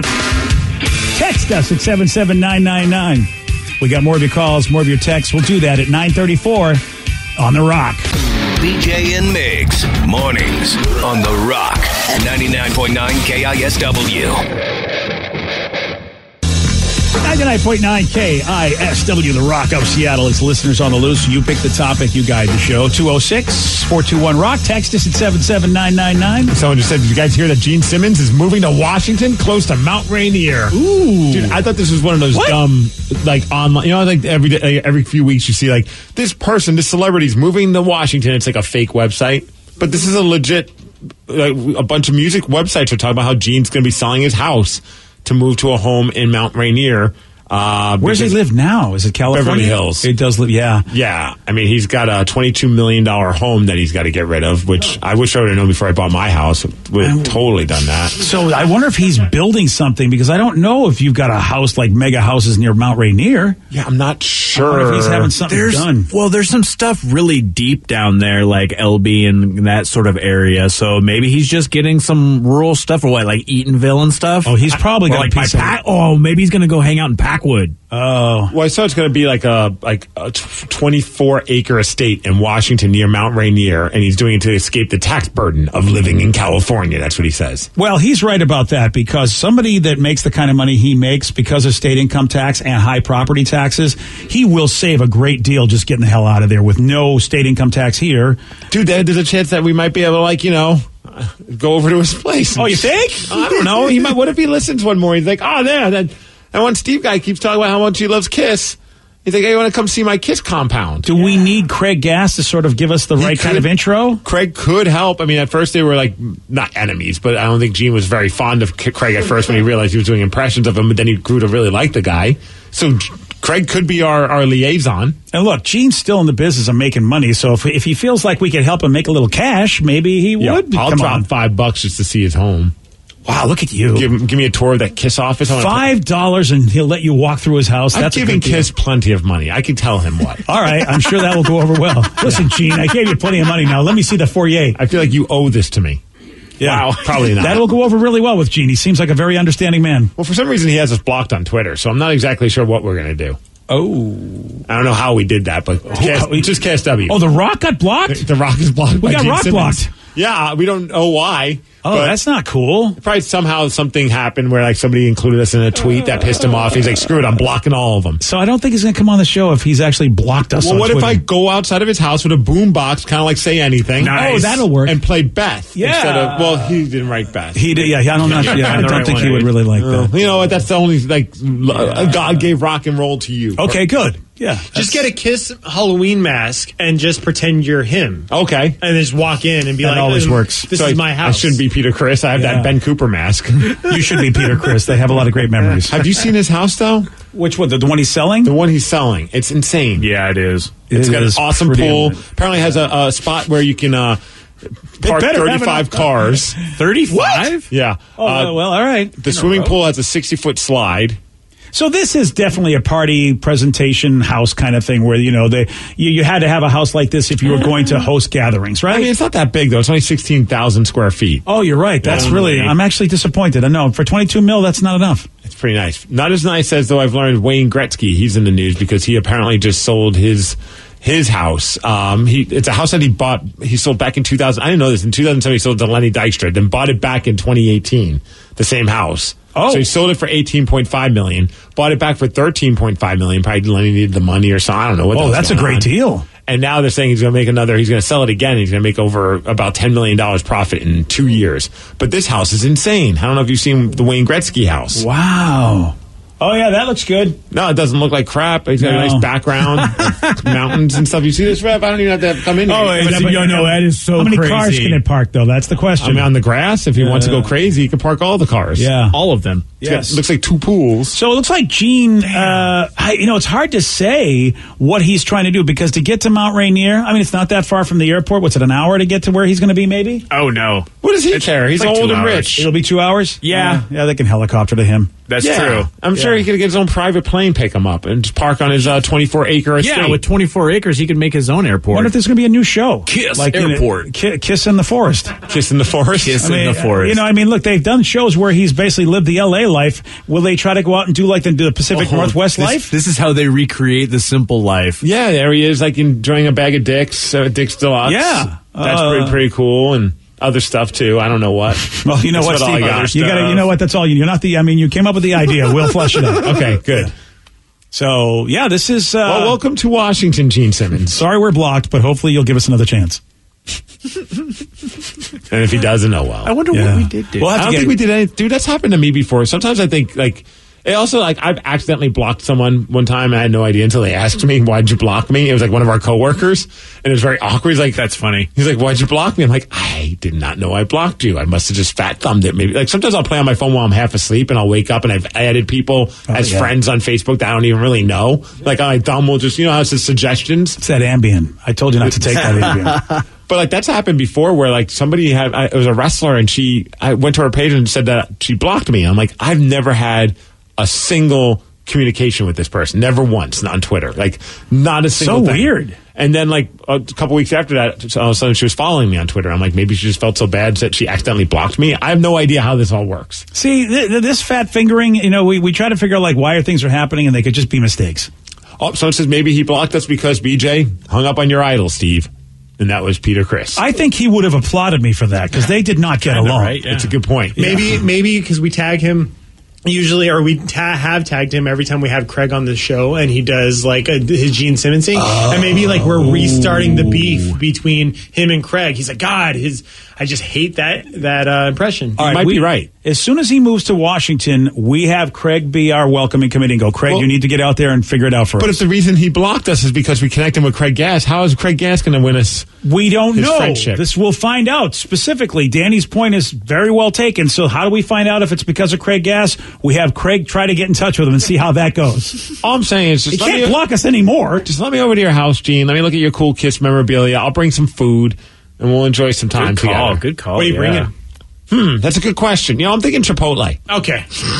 Text us at seven seven nine nine nine. We got more of your calls, more of your texts. We'll do that at nine thirty-four on The Rock. B J and Migs, mornings on The Rock, ninety-nine point nine K I S W. ninety-nine point nine K I S W, The Rock of Seattle. It's Listeners on the Loose. You pick the topic. You guide the show. two oh six, four two one, ROCK. Text us at seven seven nine nine nine. Someone just said, did you guys hear that Gene Simmons is moving to Washington, close to Mount Rainier? Ooh. Dude, I thought this was one of those What? dumb, like, online, you know, like every day, every few weeks you see, like, this person, this celebrity's moving to Washington. It's like a fake website. But this is a legit, like, a bunch of music websites are talking about how Gene's going to be selling his house to move to a home in Mount Rainier. Uh, Where does he because- live now? Is it California? Beverly Hills. It does live, yeah. Yeah, I mean, he's got a twenty-two million dollars home that he's got to get rid of, which I wish I would have known before I bought my house. Would have totally done that. So I wonder if he's building something because I don't know if you've got a house like mega houses near Mount Rainier. Yeah, I'm not I sure. wonder if he's having something There's done. well, there's some stuff really deep down there, like L B and that sort of area. So maybe he's just getting some rural stuff, or what, like Eatonville and stuff. Oh, he's probably Or got like a by piece of Pack- Oh, maybe he's going to go hang out in Packwood. Oh, Well, I saw it's going to be like a like a twenty-four acre estate in Washington near Mount Rainier, and he's doing it to escape the tax burden of living in California. That's what he says. well, he's right about that because somebody that makes the kind of money he makes because of state income tax and high property taxes, he will save a great deal just getting the hell out of there with no state income tax here. Dude, there- there's a chance that we might be able to, like, you know, go over to his place. Oh, you think? I don't know. He might. What if he listens one morning? He's like, oh, there, that, that one Steve guy keeps talking about how much he loves Kiss. He's like, hey, you want to come see my Kiss compound? Do we need Craig Gass to sort of give us the right kind could. of intro? Craig could help. I mean, at first they were like not enemies, but I don't think Gene was very fond of K- Craig at first when he realized he was doing impressions of him. But then he grew to really like the guy. So J- Craig could be our, our liaison. And look, Gene's still in the business of making money, so if, if he feels like we could help him make a little cash, maybe he Yeah, would I'll come drop on. five bucks just to see his home. Wow, look at you. Give, give me a tour of that Kiss office. Five dollars and he'll let you walk through his house. I'm That's giving a good Kiss deal. plenty of money. I can tell him what. All right, I'm sure that will go over well. Listen, Gene, I gave you plenty of money now. Let me see the foyer. I feel like you owe this to me. Yeah. Wow, probably not. That'll go over really well with Gene. He seems like a very understanding man. Well, for some reason, he has us blocked on Twitter, so I'm not exactly sure what we're going to do. Oh. I don't know how we did that, but cast, just K S W. Oh, the Rock got blocked? The, the Rock is blocked. We by got Gene Rock Simmons. blocked. Yeah, we don't know why. Oh, that's not cool. Probably somehow something happened where like somebody included us in a tweet that pissed him off. He's like, screw it, I'm blocking all of them. So I don't think he's going to come on the show if he's actually blocked us Well, on what Twitter. if I go outside of his house with a boom box, kind of like Say Anything? Nice. Oh, that'll work. And play Beth. Yeah. Instead of, well, he didn't write Beth. He did, yeah, I don't, know, yeah, I don't right think one, he would right? really like Uh, that. You know what? That's the only, like, uh, God gave rock and roll to you. Okay, good. Yeah. Just get a Kiss Halloween mask and just pretend you're him. Okay. And just walk in and be That like, always "Um, works. This So is I- my house. I should be Peter Criss. I have Yeah. that Ben Cooper mask. You should be Peter Criss. They have a lot of great memories. Have you seen his house, though? Which one? The, the one he's selling? The one he's selling. It's insane. Yeah, it is. It's It got is an awesome pretty pool. amazing. Apparently has a, a spot where you can uh, park better have thirty-five enough- cars. thirty-five? Yeah. Oh, Uh, well, all right. the swimming pool has a sixty-foot slide. So this is definitely a party presentation house kind of thing where, you know, they you, you had to have a house like this if you were going to host gatherings, right? I mean, it's not that big, though. It's only sixteen thousand square feet. Oh, you're right. That's Yeah. really, I'm actually disappointed. I know, for twenty-two mil, that's not enough. It's pretty nice. Not as nice as, though, I've learned Wayne Gretzky. He's in the news because he apparently just sold his his house. Um, he It's a house that he bought, he sold back in two thousand. I didn't know this. In two thousand seven, he sold it to Lenny Dykstra, then bought it back in twenty eighteen, the same house. Oh. So he sold it for eighteen point five million dollars, bought it back for thirteen point five million dollars. Probably Lenny needed the money or something. I don't know what Oh, was that's a going great on. deal. And now they're saying he's going to make another, he's going to sell it again. And he's going to make over about ten million dollars profit in two years. But this house is insane. I don't know if you've seen the Wayne Gretzky house. Wow. Oh, yeah, that looks good. No, it doesn't look like crap. It's got No. a nice background, of mountains and stuff. You see this, Rev? I don't even have to come in here. Oh, it's, but- yo, no, that is so How many crazy. cars can it park, though? That's the I question. mean, on the grass, if he wants to go crazy, he can park all the cars. yeah. All of them. It's got- Yes. looks like two pools. So it looks like Gene, uh, I, you know, it's hard to say what he's trying to do because to get to Mount Rainier, I mean, it's not that far from the airport. What's it, an hour to get to where he's going to be, maybe? Oh, no. What does he care? He's like old two and hours. rich. It'll be two hours? Yeah. Uh, yeah, they can helicopter to him. That's Yeah. true. I'm sure he could get his own private plane, pick him up, and just park on his uh, twenty-four acre estate. Yeah, with twenty-four acres, he could make his own airport. Wonder if there's going to be a new show. Kiss you know, Airport. Ki- Kiss in the Forest. Kiss in the forest. Kiss I mean, in the forest. You know, I mean, look, they've done shows where he's basically lived the L A life. Will they try to go out and do like the, the Pacific Oh, Northwest this, life? This is how they recreate the simple life. Yeah, there he is, like enjoying a bag of dicks, uh, Dick's Deluxe. Yeah. That's Uh, pretty, pretty cool, and other stuff too. I don't know what. Well, you know That's what, all Steve? I got. You got to, you know what? That's all you. You're not the. I mean, you came up with the idea. We'll flesh it out. Okay, good. So yeah, this is. Uh, Well, welcome to Washington, Gene Simmons. Sorry, we're blocked, but hopefully you'll give us another chance. And if he doesn't, oh well. I wonder Yeah. what we did do. We'll have I to don't get- think we did any. Dude, that's happened to me before. Sometimes I think, like, it also, like, I've accidentally blocked someone one time, and I had no idea until they asked me, why'd you block me? It was, like, one of our coworkers, and it was very awkward. He's like, That's funny. He's like, why'd you block me? I'm like, I did not know I blocked you. I must have just fat thumbed it. Maybe, like, sometimes I'll play on my phone while I'm half asleep, and I'll wake up, and I've added people Oh, as yeah. friends on Facebook that I don't even really know. Like, my thumb will just, you know how it says suggestions? It's that Ambien. I told you not to take that Ambien. But like that's happened before, where like somebody had, I, it was a wrestler, and she, I went to her page and said that she blocked me. I'm like, I've never had a single communication with this person, never once, not on Twitter, like not a single. So thing. weird. And then like a couple weeks after that, all of a sudden she was following me on Twitter. I'm like, maybe she just felt so bad that she accidentally blocked me. I have no idea how this all works. See, th- th- this fat fingering. You know, we we try to figure out like why are things are happening, and they could just be mistakes. Oh, someone says maybe he blocked us because B J hung up on your idol, Steve. And that was Peter Criss. I think he would have applauded me for that because they did not get Kinda along. right, yeah. It's a good point. Maybe maybe because we tag him usually, or we ta- have tagged him every time we have Craig on the show, and he does like a, his Gene Simmons thing, Oh. and maybe like we're restarting the beef between him and Craig. He's like, God, his I just hate that that uh, impression. All right, might we- be right. As soon as he moves to Washington, we have Craig be our welcoming committee and go, Craig, Well- you need to get out there and figure it out for But us. if the reason he blocked us is because we connect him with Craig Gass, how is Craig Gass going to win us? We don't his know. friendship? This we'll find out specifically. Danny's point is very well taken. So how do we find out if it's because of Craig Gass? We have Craig try to get in touch with him and see how that goes. All I'm saying is He just let can't me, block us anymore. just let me over to your house, Gene. Let me look at your cool Kiss memorabilia. I'll bring some food, and we'll enjoy some time Good call. together. Good call. What are you yeah. bringing? Hmm, that's a good question. You know, I'm thinking Chipotle. Okay.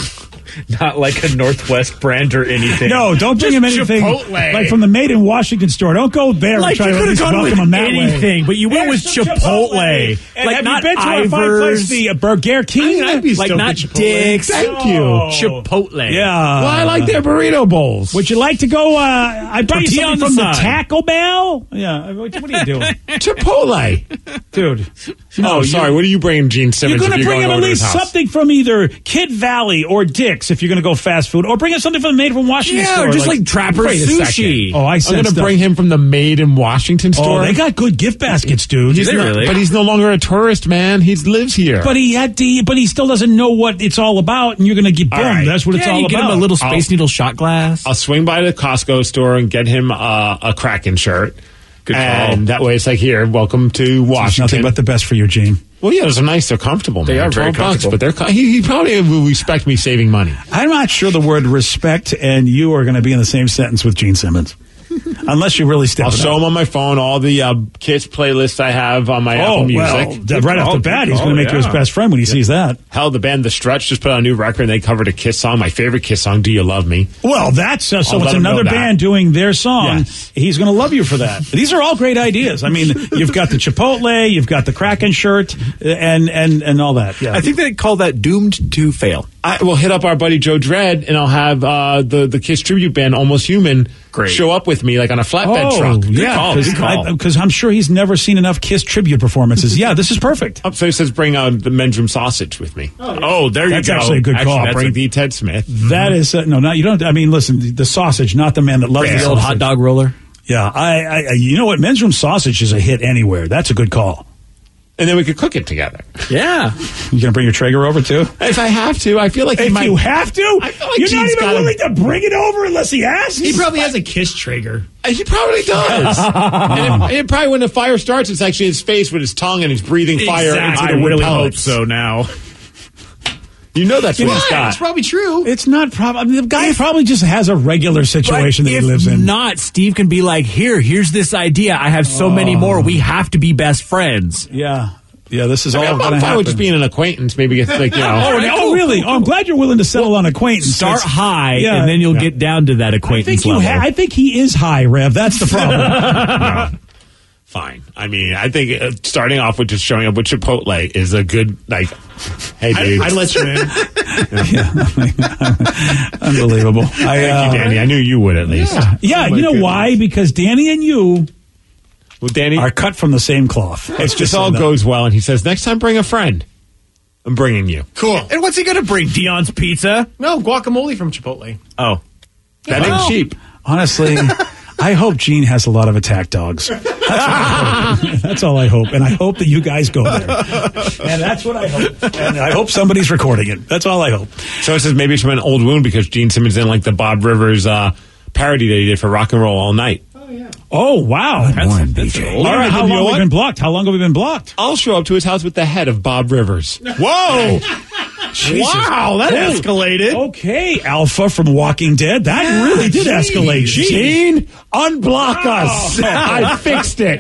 Not like a Northwest brand or anything. No, don't bring Just him anything Chipotle. like from the Made in Washington store. Don't go there Like and try you to at could have least gone welcome with him that anything, way. but you went with There's some Chipotle. And Like have not you been to our fine Ivers. place, the uh, Burger King? I mean, I'd be Like stoked not with Chipotle. Dick's. Thank you. Oh. Chipotle. Yeah. Well, I like their burrito bowls. Would you like to go? Uh, I brought you Tortilla something on the from the side. Taco Bell. Yeah. What, what are you doing, Chipotle. dude? Oh, sorry. What are you bringing, Gene Simmons? You're going if to bring him over at to his least house? something from either Kid Valley or Dick's if you're going to go fast food, or bring him something from the Made from Washington Yeah, store. or just like Trapper Wait a Sushi. second. Oh, I I'm said going to stuff. bring him from the Made in Washington store. Oh, they got good gift baskets, dude. He's They not- really? But he's no longer a tourist, man. He lives here. But he had to, but he still doesn't know what it's all about, and you're going to get boom. All right. That's what it's Yeah, all you about. get him a little Space Needle shot glass. I'll swing by the Costco store and get him uh, a Kraken shirt. Good call. And that way it's like, here, welcome to There's Washington. nothing but the best for you, Gene. Well, yeah, those are nice. They're comfortable, man. They are very twelve bucks, comfortable. but they're co- he, he probably will respect me saving money. I'm not sure the word respect and you are going to be in the same sentence with Gene Simmons. Unless you really step I'll it show up. him on my phone all the uh, Kiss playlists I have on my Oh, Apple Music. well, th- right off the bat, he's Oh, going to make you his yeah. best friend when he sees that. Hell, the band The Stretch just put out a new record and they covered a Kiss song, my favorite Kiss song, Do You Love Me? Well, that's uh, so I'll it's let him know another that. band doing their song. Yes. He's going to love you for that. These are all great ideas. I mean, you've got the Chipotle, you've got the Kraken shirt, uh, and and and all that. Yeah. I think they call that doomed to fail. I will hit up our buddy Joe Dredd and I'll have uh, the, the Kiss tribute band, Almost Human, Great. show up with me like on a flatbed Oh, truck. Good yeah, call, good call. because I'm sure he's never seen enough Kiss tribute performances. Yeah, this is perfect. Oh, so he says bring uh, the men's room sausage with me. Oh, there That's you go. actually a good Actually, call. I'll Bring- bring the Ted Smith. That is uh, no, not you don't. I mean, listen, the, the sausage, not the man that loves The the old sausage. hot dog roller. Yeah, I, I, you know what? Men's room sausage is a hit anywhere. That's a good call. And then we could cook it together. Yeah. You gonna bring your Traeger over too? If I have to, I feel like he If might. you have to, I feel like you're Gene's not even gotta- willing to bring it over unless he asks. He probably has a Kiss Traeger. He probably does. and it, it probably, when the fire starts, it's actually his face with his tongue and he's breathing fire Exactly. into I the wood really pellets. hope so now. You know that's what he's It's got. probably true. It's not probably. I mean, the guy probably just has a regular situation But that he if lives in. not, Steve can be like, here, here's this idea. I have so many more. We have to be best friends. Yeah, yeah. This is I mean, all I'm going to fine happen. with just being an acquaintance. Maybe get like you know. Oh, no, oh, really? Oh, I'm glad you're willing to settle on acquaintance. Start That's- high, yeah. and then you'll Yeah. get down to that I acquaintance think you. level. Ha- I think he is high, Rev. That's the problem. Fine. I mean, I think uh, starting off with just showing up with Chipotle is a good like. Hey, dude. I'd let you in. Unbelievable. I, Thank uh, you, Danny. I knew you would at least. Yeah, yeah. Oh, my You know goodness. why? Because Danny and you Well, Danny, are cut from the same cloth. if this all goes well, and he says next time bring a friend, I'm bringing you. Cool. And what's he going to bring? Dion's pizza? No, guacamole from Chipotle. Oh. That ain't Well, cheap. Honestly, I hope Gene has a lot of attack dogs. That's, what I hope. That's all I hope. And I hope that you guys go there. And that's what I hope. And I hope somebody's recording it. That's all I hope. So it says maybe it's from an old wound because Gene Simmons didn't like the Bob Rivers uh, parody that he did for Rock and Roll All Night. Oh, wow. That's, morning, that's B J. All right, how You know long have what? we been blocked? How long have we been blocked? I'll show up to his house with the head of Bob Rivers. Whoa. Jesus. Wow, that Holy- escalated. Okay, Alpha from Walking Dead. That really did escalate. Gene, unblock us. Oh. I fixed it.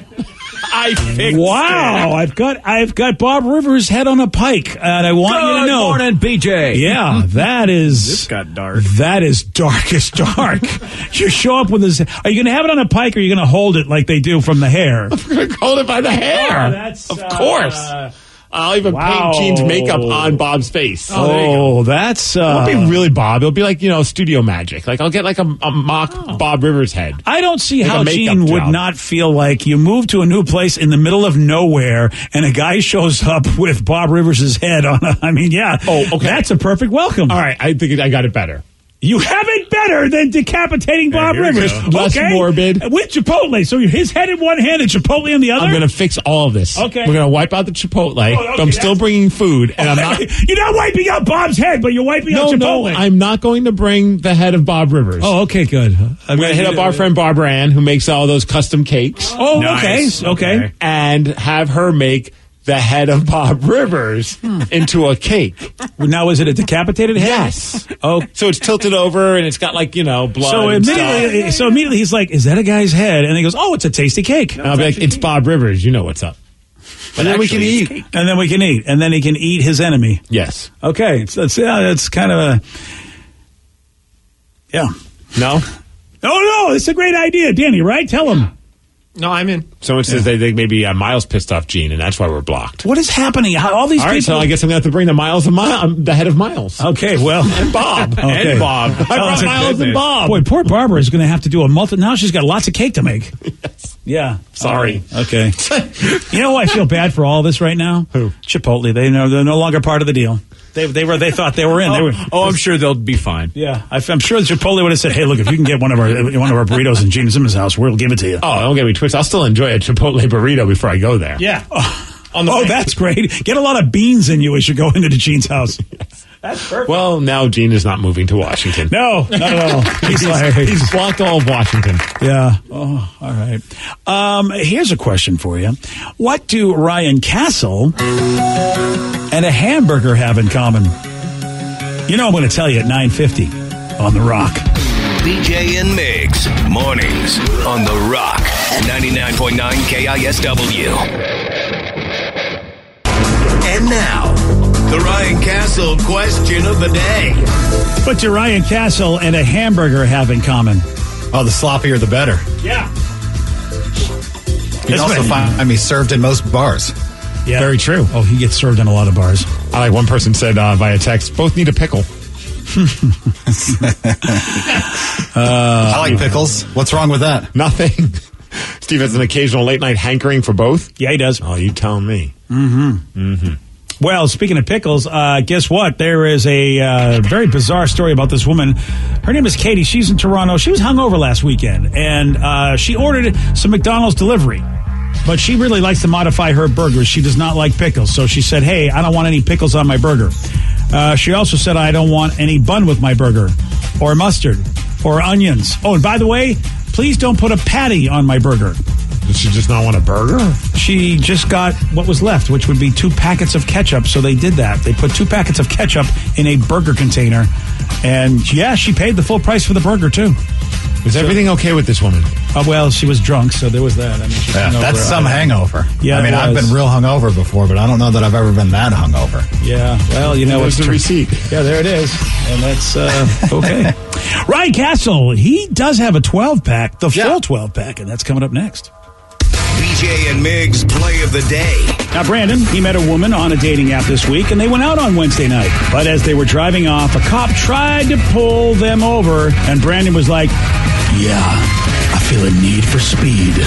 I fixed Wow, I've got I've got Bob Rivers' head on a pike, and I want you to Good know. morning, B J. Yeah, that is This got dark. That is dark as dark. You show up with his. Are you going to have it on a pike, or are you going to hold it like they do from the hair? I'm going to hold it by the hair. Oh, that's, of uh, course. I'll even wow. paint Gene's makeup on Bob's face. Oh, there you go. that's. It Uh, won't be really Bob. It'll be like, you know, studio magic. Like, I'll get like a, a mock Bob Rivers head. I don't see Like a how makeup Gene would job. not feel like you move to a new place in the middle of nowhere and a guy shows up with Bob Rivers' head on a. I mean, yeah. Oh, okay. That's a perfect welcome. All right. I think I got it better. You have it better than decapitating Bob here we Rivers. go. Less okay? morbid. With Chipotle. So his head in one hand and Chipotle in the other? I'm going to fix all of this. Okay. We're going to wipe out the Chipotle. Oh, okay, but I'm still that's- bringing food, and I'm not. You're not wiping out Bob's head, but you're wiping No, out no, Chipotle. I'm not going to bring the head of Bob Rivers. Oh, okay, good. I'm going to hit up our friend Barbara Ann, who makes all those custom cakes. Oh, Nice. okay, okay. Okay. And have her make the head of Bob Rivers into a cake. Now, is it a decapitated head? Yes. Oh, So it's tilted over and it's got like, you know, blood. so and immediately, stuff. so immediately he's like, "Is that a guy's head?" And he goes, "Oh, it's a tasty cake." And I'll be like, it's Bob Rivers. You know what's up. And then we can eat. And then we can eat. And then he can eat his enemy. Yes. Okay. It's, it's, yeah, it's kind of a... Yeah. No? Oh, no. It's a great idea. Danny, right? Tell him. No, I'm in. Someone says they think maybe uh, Miles pissed off Gene, and that's why we're blocked. What is happening? How, all these all right, people... so I guess I'm going to have to bring the Miles and Mi- um, the head of Miles. Okay, well... and Bob. Okay. And Bob. I brought Oh, Miles and Bob. Boy, poor Barbara is going to have to do a multi... Now she's got lots of cake to make. Yes. Yeah. Sorry. Okay. You know who I feel bad for all this right now? Who? Chipotle. They know they're no longer part of the deal. They they were they thought they were in. They were. Oh, I'm sure they'll be fine. Yeah, I, I'm sure Chipotle would have said, "Hey, look, if you can get one of our one of our burritos in Gene Simmons' house, we'll give it to you." Oh, don't get me twisted. I'll still enjoy a Chipotle burrito before I go there. Yeah. Oh, oh that's great. Get a lot of beans in you as you go into the Gene's house. Yes. That's perfect. Well, now Gene is not moving to Washington. No, not at all. he's, he's blocked all of Washington. Yeah. Oh, all right. Um, here's a question for you. What do Ryan Castle and a hamburger have in common? You know I'm going to tell you at nine fifty on The Rock. B J and Migs, mornings on The Rock, ninety-nine point nine K I S W. And now, the Ryan Castle question of the day. What do Ryan Castle and a hamburger have in common? Oh, the sloppier the better. Yeah. You can also find me served in most bars. Yeah. Very true. Oh, he gets served in a lot of bars. I like one person said uh, via text, both need a pickle. uh, I like pickles. What's wrong with that? Nothing. Steve has an occasional late night hankering for both? Yeah, he does. Oh, you tell me. Mm-hmm. Mm-hmm. Well, speaking of pickles, uh, guess what? There is a uh, very bizarre story about this woman. Her name is Katie. She's in Toronto. She was hungover last weekend, and uh, she ordered some McDonald's delivery. But she really likes to modify her burgers. She does not like pickles. So she said, hey, I don't want any pickles on my burger. Uh, she also said, I don't want any bun with my burger, or mustard, or onions. Oh, and by the way, please don't put a patty on my burger. Did she just not want a burger? She just got what was left, which would be two packets of ketchup. So they did that. They put two packets of ketchup in a burger container. And, yeah, she paid the full price for the burger, too. Is so, everything okay with this woman? Uh, well, she was drunk, so there was that. I mean, she's yeah, that's some hangover. Yeah, I mean, I've been real hungover before, but I don't know that I've ever been that hungover. Yeah, well, you know, it's the receipt. Yeah, there it is, and that's uh, okay. Ryan Castle, he does have a twelve pack, the yeah. full twelve pack, and that's coming up next. B J and Migs play of the day. Now, Brandon, he met a woman on a dating app this week, and they went out on Wednesday night. But as they were driving off, a cop tried to pull them over, and Brandon was like, yeah, I feel a need for speed.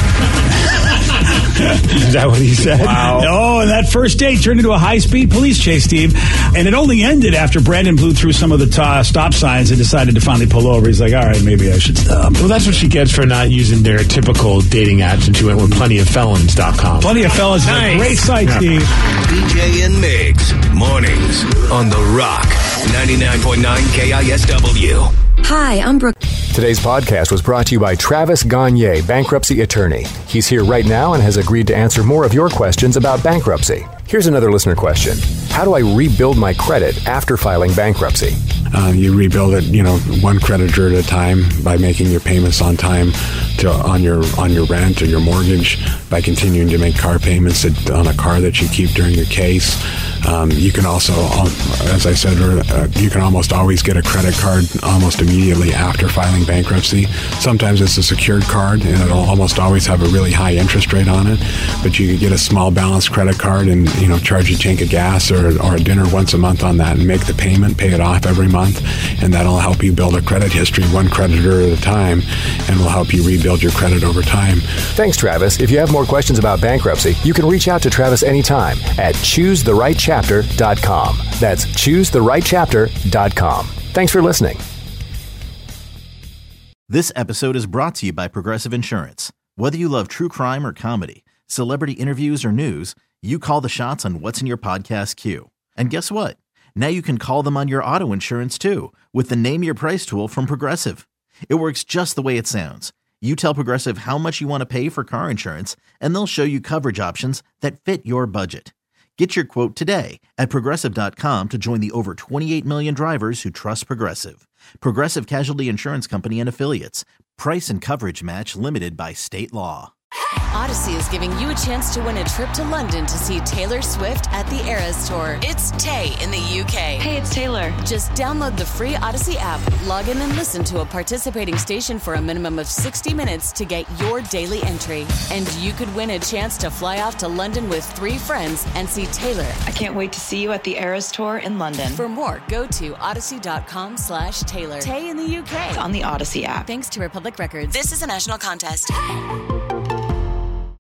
Is that what he said? Wow. Oh, and that first date turned into a high-speed police chase, Steve. And it only ended after Brandon blew through some of the t- stop signs and decided to finally pull over. He's like, all right, maybe I should stop. Well, that's what she gets for not using their typical dating apps, and she went with plenty of felons dot com. Plenty of Felons nice. Is a great site, yeah. Steve. B J and Migs, mornings on The Rock, ninety-nine point nine K I S W. Hi, I'm Brooke. Today's podcast was brought to you by Travis Gagne, bankruptcy attorney. He's here right now and has agreed to answer more of your questions about bankruptcy. Here's another listener question. How do I rebuild my credit after filing bankruptcy? Uh, you rebuild it, you know, one creditor at a time by making your payments on time to on your on your rent or your mortgage, by continuing to make car payments on a car that you keep during your case. Um, you can also, as I said, uh, you can almost always get a credit card almost immediately after filing bankruptcy. Sometimes it's a secured card, and it'll almost always have a really high interest rate on it. But you could get a small balance credit card and, you know, charge a tank of gas or, or a dinner once a month on that and make the payment, pay it off every month. And that'll help you build a credit history one creditor at a time, and will help you rebuild your credit over time. Thanks, Travis. If you have more questions about bankruptcy, you can reach out to Travis anytime at choose the right chapter dot com. That's choose the right chapter dot com. Thanks for listening. This episode is brought to you by Progressive Insurance. Whether you love true crime or comedy, celebrity interviews or news, you call the shots on what's in your podcast queue. And guess what? Now you can call them on your auto insurance too with the Name Your Price tool from Progressive. It works just the way it sounds. You tell Progressive how much you want to pay for car insurance, and they'll show you coverage options that fit your budget. Get your quote today at Progressive dot com to join the over twenty-eight million drivers who trust Progressive. Progressive Casualty Insurance Company and Affiliates. Price and coverage match limited by state law. Odyssey is giving you a chance to win a trip to London to see Taylor Swift at the Eras Tour. It's Tay in the U K. Hey, it's Taylor. Just download the free Odyssey app, log in and listen to a participating station for a minimum of sixty minutes to get your daily entry. And you could win a chance to fly off to London with three friends and see Taylor. I can't wait to see you at the Eras Tour in London. For more, go to odyssey.com slash Taylor. Tay in the U K. It's on the Odyssey app. Thanks to Republic Records. This is a national contest.